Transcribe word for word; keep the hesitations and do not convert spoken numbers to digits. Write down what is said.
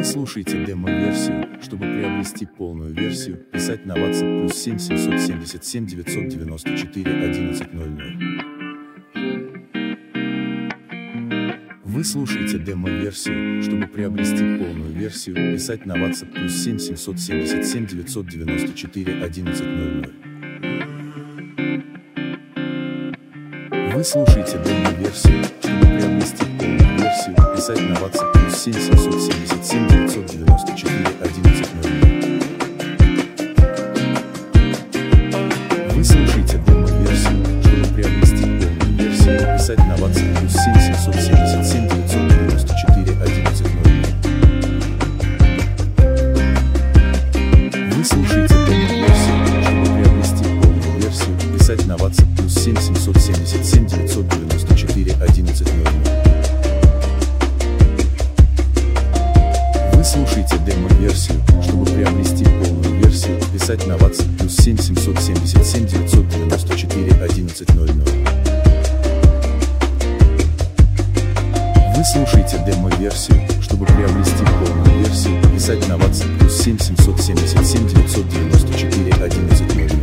Вы слушаете демо-версию. Чтобы приобрести полную версию, писать на WhatsApp плюс семь семьсот семьдесят семь девятьсот девяносто четыре одиннадцать ноль ноль. Вы слушаете демо-версию. Чтобы приобрести полную версию, писать на WhatsApp плюс семь семьсот семьдесят семь девятьсот девяносто четыре одиннадцать ноль ноль. Вы слушаете демо-версию. Чтобы приобрести полную версию, писать на WhatsApp плюс семь семьсот семьдесят семь девятьсот девяносто четыре одиннадцать ноль ноль. Вы слушаете демо-версию. Чтобы приобрести полную версию, писать на WhatsApp плюс семь семьсот семьдесят семь девятьсот девяносто четыре одиннадцать ноль ноль. Вы слушаете демо-версию. Чтобы приобрести полную версию, писать на WhatsApp плюс семь семьсот семьдесят семь девятьсот девяносто четыре одиннадцать ноль ноль. Вы слушаете демо-версию. Чтобы приобрести полную версию, писать на WhatsApp плюс семь семьсот семьдесят семь девятьсот девяносто четыре одиннадцать ноль ноль. Вы слушаете демо-версию. Чтобы приобрести полную версию, писать на WhatsApp плюс семь семьсот семьдесят семь девятьсот девяносто четыре одиннадцать ноль ноль.